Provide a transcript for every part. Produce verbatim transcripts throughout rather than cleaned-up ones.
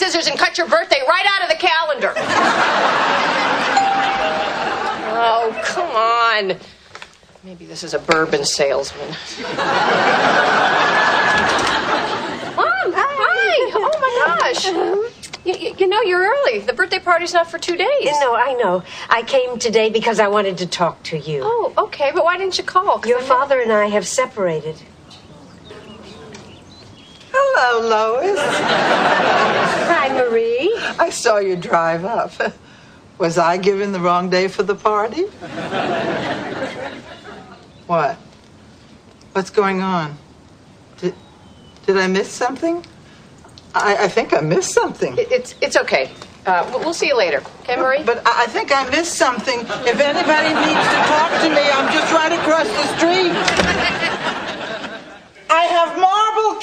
scissors and cut your birthday right out of the calendar. Oh, come on. Maybe this is a bourbon salesman. Mom, hi. Oh, my gosh. You, you, you know, you're early. The birthday party's not for two days. No, I know. I came today because I wanted to talk to you. Oh, okay. But why didn't you call? Your father and I have separated. Hello, Lois. Hi, Marie. I saw you drive up. Was I given the wrong day for the party? What? What's going on? Did, did I miss something? I, I think I missed something. It, it's it's okay. Uh, we'll, we'll see you later. Okay, Marie? But I, I think I missed something. If anybody needs to talk to me, I'm just right across the street. I have marble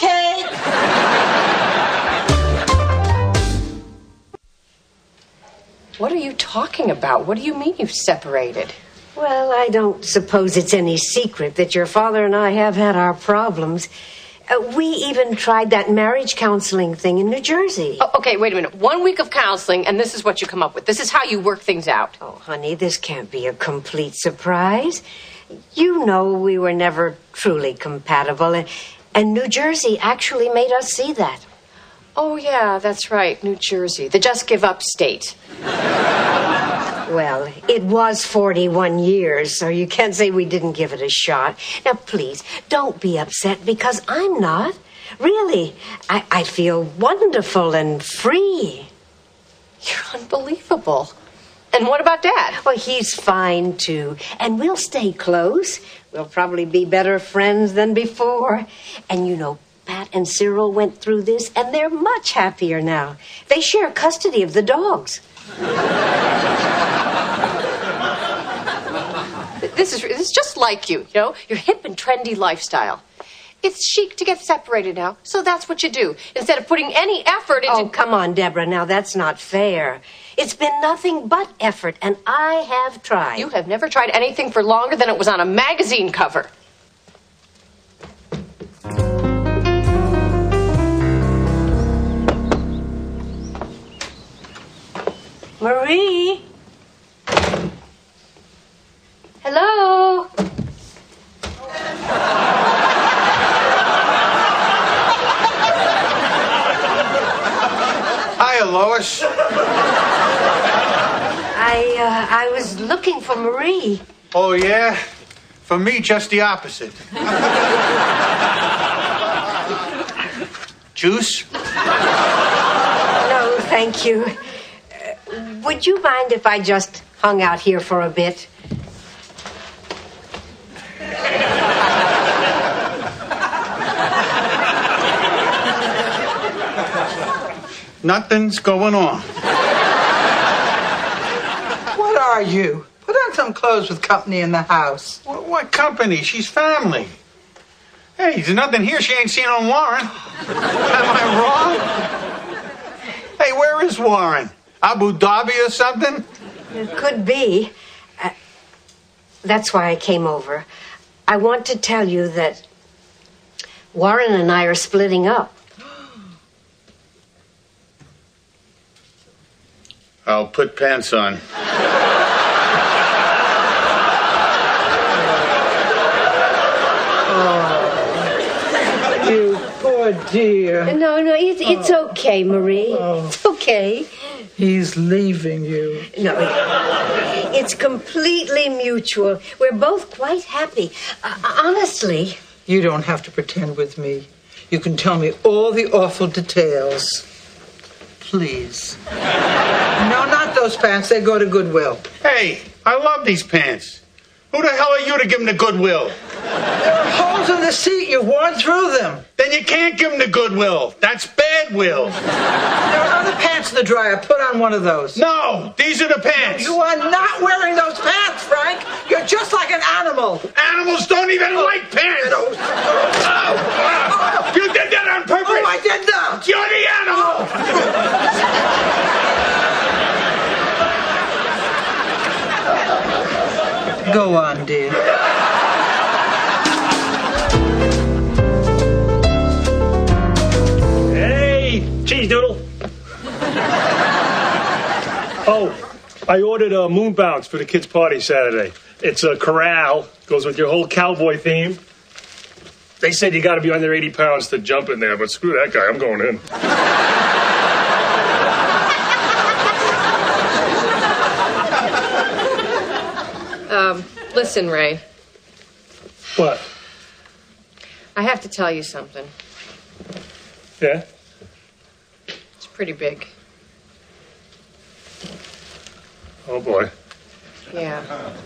cake. What are you talking about? What do you mean you've separated? Well, I don't suppose it's any secret that your father and I have had our problems. Uh, we even tried that marriage counseling thing in New Jersey. Oh, okay, wait a minute. One week of counseling, and this is what you come up with. This is how you work things out. Oh, honey, this can't be a complete surprise. You know we were never truly compatible, and, and New Jersey actually made us see that. Oh, yeah, that's right, New Jersey. The just give up state. Well, it was forty-one years, so you can't say we didn't give it a shot. Now, please, don't be upset, because I'm not. Really, I, I feel wonderful and free. You're unbelievable. And what about Dad? Well, he's fine, too. And we'll stay close. We'll probably be better friends than before. And you know, Pat and Cyril went through this, and they're much happier now. They share custody of the dogs. This is, this is just like you, you know, your hip and trendy lifestyle. It's chic to get separated now, so that's what you do. Instead of putting any effort into... Oh, come on, Deborah, now that's not fair. It's been nothing but effort, and I have tried. You have never tried anything for longer than it was on a magazine cover. Marie? Hello? Hiya, Lois. I, uh, I was looking for Marie. Oh, yeah? For me, just the opposite. Juice? No, thank you. Uh, would you mind if I just hung out here for a bit? Nothing's going on. What are you? Put on some clothes with company in the house. What, what company? She's family. Hey, there's nothing here she ain't seen on Warren. Am I wrong? Hey, where is Warren? Abu Dhabi or something? It could be. Uh, that's why I came over. I want to tell you that Warren and I are splitting up. I'll put pants on. Oh, you poor dear. No, no, it's, it's okay, Marie. Oh. It's okay. He's leaving you. No, it's completely mutual. We're both quite happy. Uh, honestly. You don't have to pretend with me. You can tell me all the awful details. Please. No, not those pants. They go to Goodwill. Hey, I love these pants. Who the hell are you to give them to Goodwill? There are holes in the seat. You've worn through them. Then you can't give them to Goodwill. That's bad will. There are other pants in the dryer. Put on one of those. No, these are the pants. You are not wearing those pants, Frank. You're just like an animal. Animals don't even like pants. Oh, Oh, oh. You did that on purpose. oh, I did not. You're the animal. Go on, dear. Hey, cheese doodle. I ordered a moon bounce for the kids' party Saturday. It's a corral, goes with your whole cowboy theme. They said you got to be under eighty pounds to jump in there, but screw that guy, I'm going in. Um, listen, Ray. What? I have to tell you something. Yeah? It's pretty big. Oh, boy. Yeah.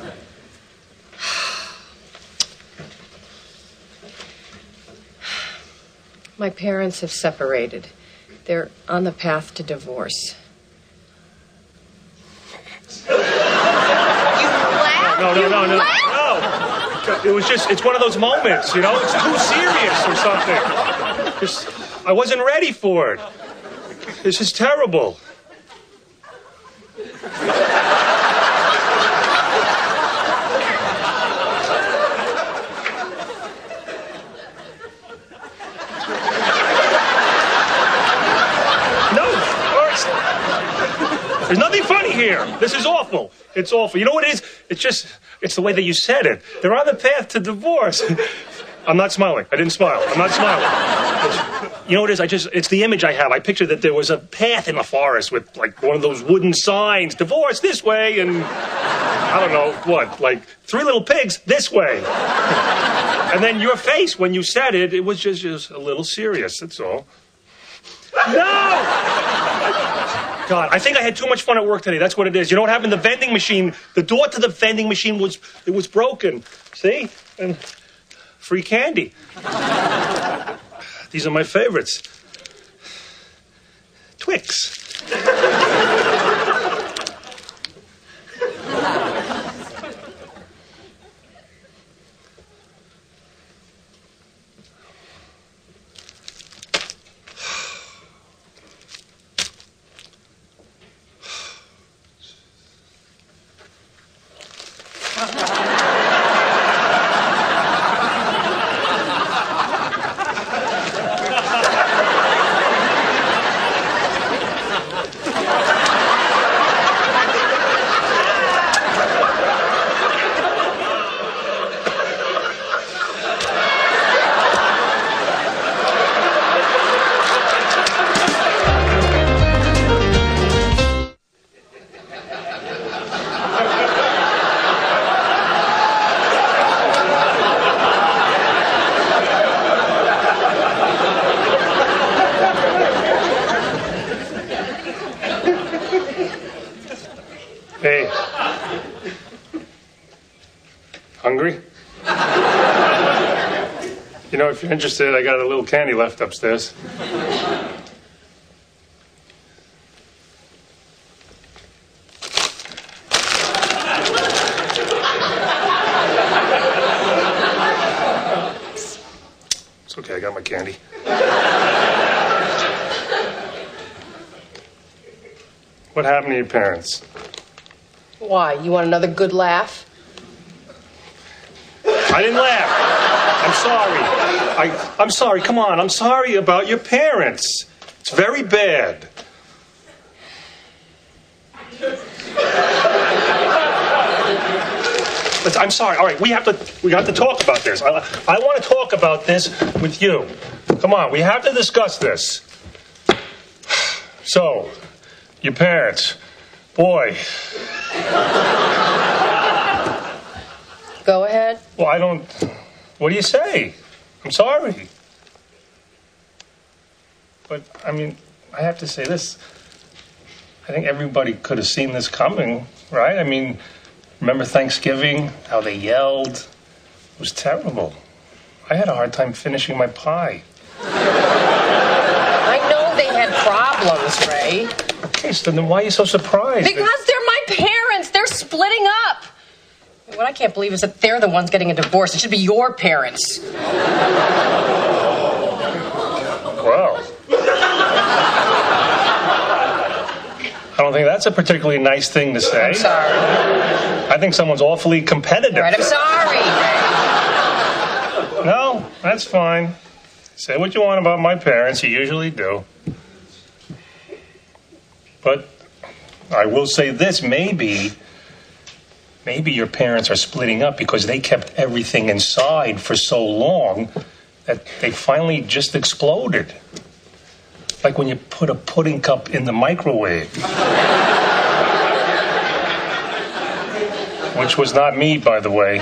My parents have separated. They're on the path to divorce. You laughed? No, no, You no, no. laughed? No. It was just, it's one of those moments, you know? It's too serious or something. Just, I wasn't ready for it. This is terrible. There's nothing funny here. This is awful. It's awful. You know what it is? It's just, it's the way that you said it. They're on the path to divorce. I'm not smiling. I didn't smile. I'm not smiling. It's, you know what it is? I just, it's the image I have. I picture that there was a path in the forest with like one of those wooden signs, divorce this way, and I don't know what, like three little pigs this way. And then your face when you said it, it was just, just a little serious. That's all. No! God, I think I had too much fun at work today. That's what it is. You know what happened? The vending machine, the door to the vending machine was, it was broken. See? And free candy. These are my favorites. Twix. Hey. Hungry? You know, if you're interested, I got a little candy left upstairs. It's okay, I got my candy. What happened to your parents? Why? You want another good laugh? I didn't laugh. I'm sorry. I, I'm sorry. Come on. I'm sorry about your parents. It's very bad. Let's, I'm sorry. All right, we have to. We have to talk about this. I, I want to talk about this with you. Come on. We have to discuss this. So, your parents, boy. Go ahead. Well, I don't... What do you say? I'm sorry. But, I mean, I have to say this. I think everybody could have seen this coming, right? I mean, remember Thanksgiving? How they yelled? It was terrible. I had a hard time finishing my pie. I know they had problems, Ray. Okay, so then why are you so surprised? Because they're my parents. They're splitting up. What I can't believe is that they're the ones getting a divorce. It should be your parents. Well, I don't think that's a particularly nice thing to say. I'm sorry. I think someone's awfully competitive. All right, I'm sorry. No, that's fine. Say what you want about my parents. You usually do. But I will say this, maybe, maybe your parents are splitting up because they kept everything inside for so long that they finally just exploded. Like when you put a pudding cup in the microwave. Which was not me, by the way.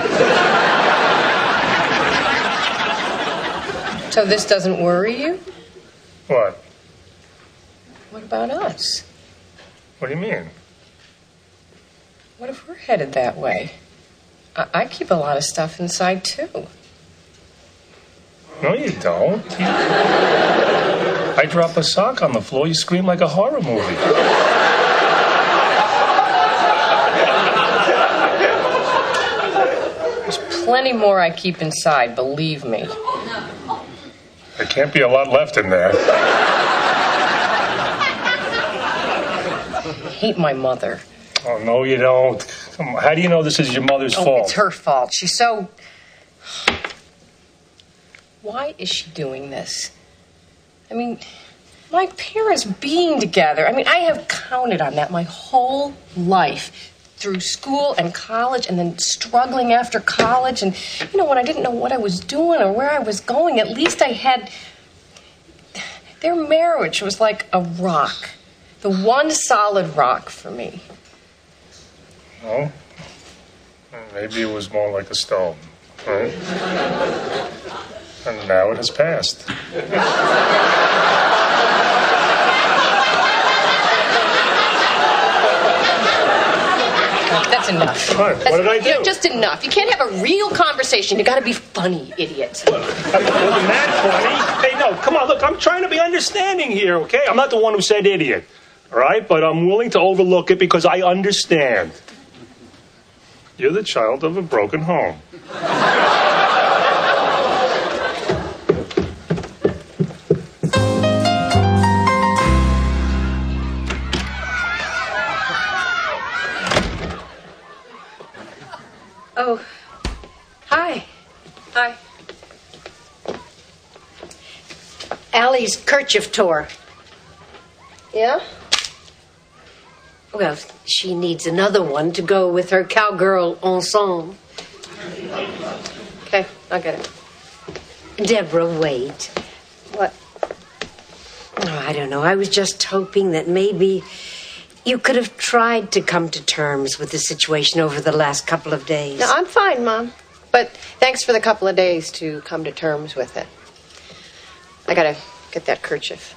So this doesn't worry you? What? What about us? What do you mean? What if we're headed that way? I, I keep a lot of stuff inside, too. No, you don't. You... I drop a sock on the floor, you scream like a horror movie. There's plenty more I keep inside, believe me. There can't be a lot left in there. I hate my mother. Oh, no, you don't. Come on. How do you know this is your mother's oh, fault? It's her fault. She's so... Why is she doing this? I mean, my parents being together. I mean, I have counted on that my whole life. Through school and college and then struggling after college. And, you know, when I didn't know what I was doing or where I was going, at least I had... Their marriage was like a rock. The one solid rock for me. Well, maybe it was more like a stone, right? And now it has passed. That's enough. What? That's, What did I do? You know, just enough. You can't have a real conversation. You got to be funny, idiot. Wasn't that funny? Hey, no, come on, look, I'm trying to be understanding here, okay? I'm not the one who said idiot, all right? But I'm willing to overlook it because I understand. You're the child of a broken home. Oh, hi. Hi. Allie's kerchief tore. Yeah? Well, she needs another one to go with her cowgirl ensemble. Okay, I'll get it. Deborah, wait. What? Oh, I don't know. I was just hoping that maybe you could have tried to come to terms with the situation over the last couple of days. No, I'm fine, Mom. But thanks for the couple of days to come to terms with it. I gotta get that kerchief.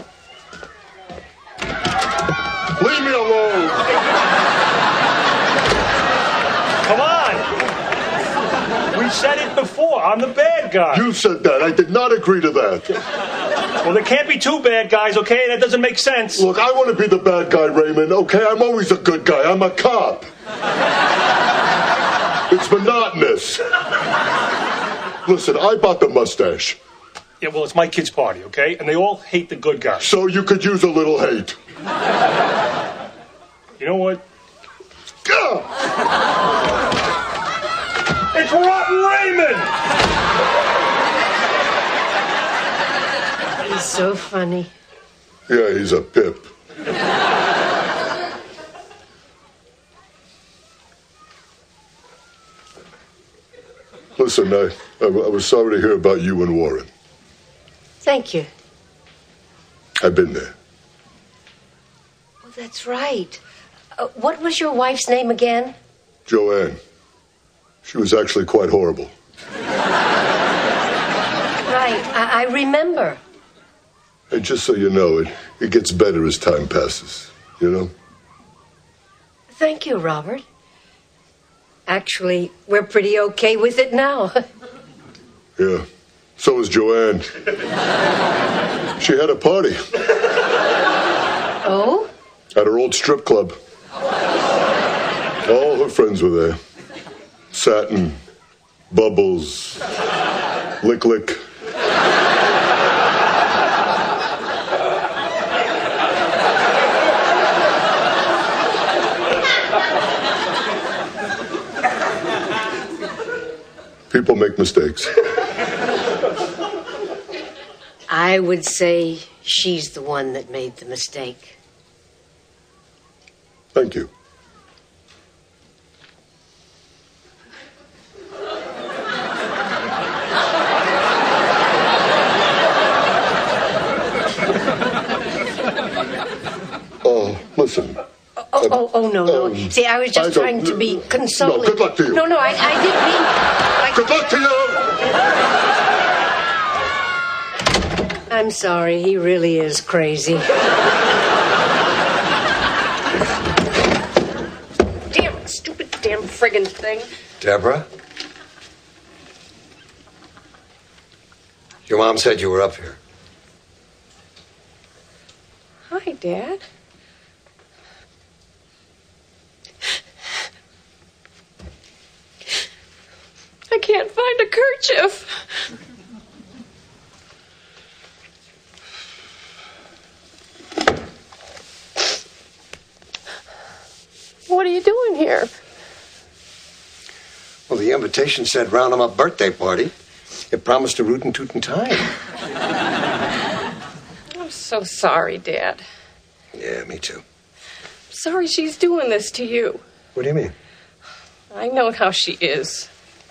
Leave me alone! Come on! We said it before. I'm the bad guy. You said that. I did not agree to that. Well, there can't be two bad guys, okay? That doesn't make sense. Look, I want to be the bad guy, Raymond, okay? I'm always a good guy. I'm a cop. It's monotonous. Listen, I bought the mustache. Yeah, well, it's my kid's party, okay? And they all hate the good guy. So you could use a little hate. You know what? Gah! It's Rotten Raymond! He's so funny. Yeah, he's a pip. Listen, I, I, I was sorry to hear about you and Warren. Thank you. I've been there. Oh, that's right. Uh, what was your wife's name again? Joanne. She was actually quite horrible. Right, I, I remember. And just so you know, it, it gets better as time passes, you know? Thank you, Robert. Actually, we're pretty okay with it now. Yeah. So was Joanne. She had a party. Oh? At her old strip club. All her friends were there. Satin, Bubbles, Lick Lick. People make mistakes. I would say she's the one that made the mistake. Thank you. Oh, listen. Oh, oh, oh, no, no. Um, See, I was just I don't- trying to be consoling. No, good luck to you. No, no, I, I didn't mean... Like, Good luck to you! I'm sorry, he really is crazy. Damn, stupid damn friggin' thing. Deborah? Your mom said you were up here. Hi, Dad. I can't find a kerchief. What are you doing here? Well, the invitation said round 'em up birthday party. It promised a rootin' tootin' time. I'm so sorry, Dad. Yeah, me too. Sorry she's doing this to you. What do you mean? I know how she is.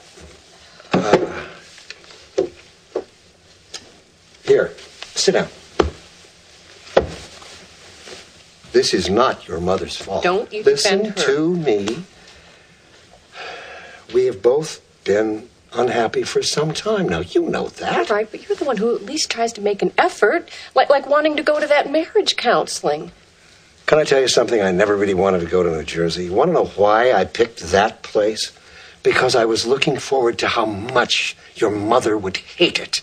Here, sit down. This is not your mother's fault. Don't you Listen defend her. to me. We have both been unhappy for some time now. You know that. Right, but you're the one who at least tries to make an effort, like like wanting to go to that marriage counseling. Can I tell you something? I never really wanted to go to New Jersey. You want to know why I picked that place? Because I was looking forward to how much your mother would hate it.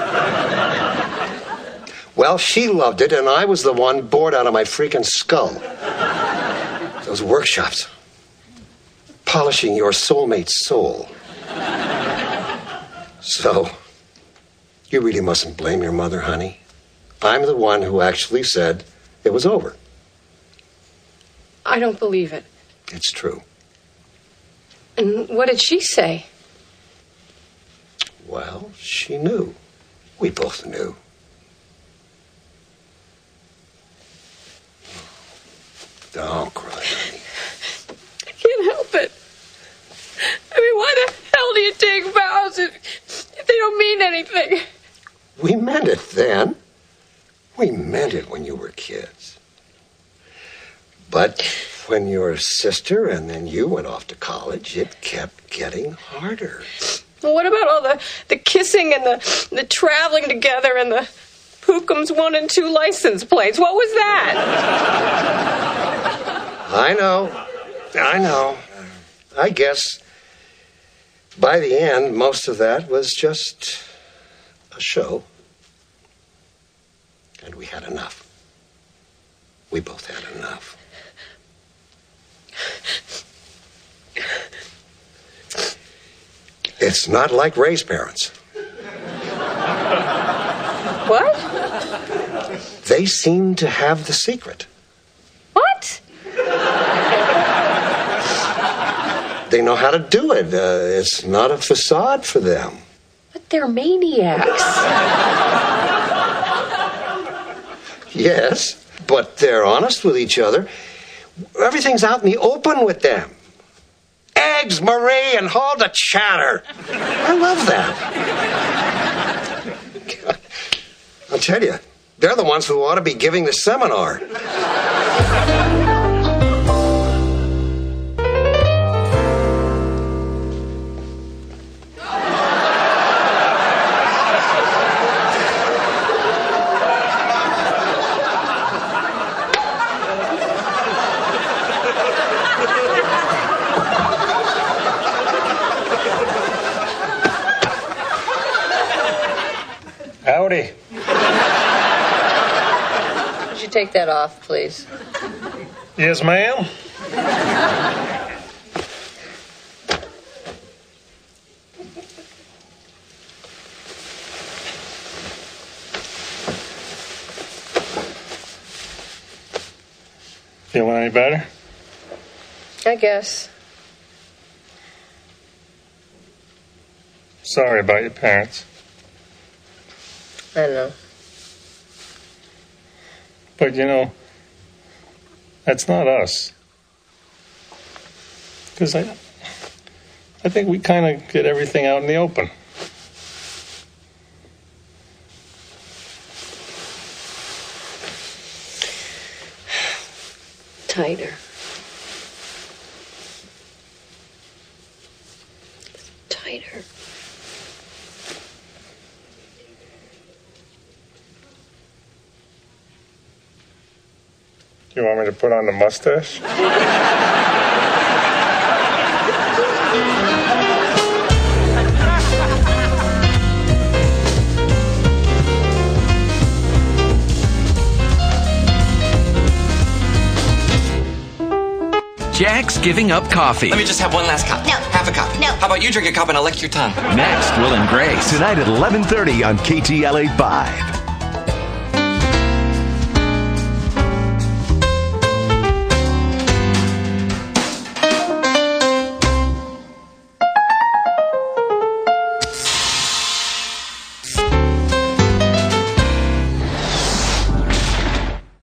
Well, she loved it, and I was the one bored out of my freaking skull. Those workshops. Polishing your soulmate's soul. So, you really mustn't blame your mother, honey. I'm the one who actually said it was over. I don't believe it. It's true. And what did she say? Well, she knew. We both knew. Don't cry, honey. I can't help it. I mean, why the hell do you take vows if, if they don't mean anything? We meant it then. We meant it when you were kids. But when your sister and then you went off to college, it kept getting harder. Well, what about all the, the kissing and the, the traveling together and the Pookums one and two license plates? What was that? I know. I know. I guess by the end, most of that was just a show. And we had enough. We both had enough. It's not like Ray's parents. What? They seem to have the secret. What? They know how to do it. Uh, it's not a facade for them. But they're maniacs. Yes, but they're honest with each other. Everything's out in the open with them. Eggs, Marie, and all the chatter. I love that. I'll tell you, they're the ones who ought to be giving the seminar. Howdy. Could you take that off, please? Yes, ma'am. Feeling any better? I guess. Sorry about your parents. I don't know. But, you know, that's not us. Because I, I think we kind of get everything out in the open. Tighter. Tighter. You want me to put on the mustache? Jack's giving up coffee. Let me just have one last cup. No. Half a cup. No. How about you drink a cup and I'll lick your tongue? Next, Will and Grace. Tonight at eleven thirty on K T L A five.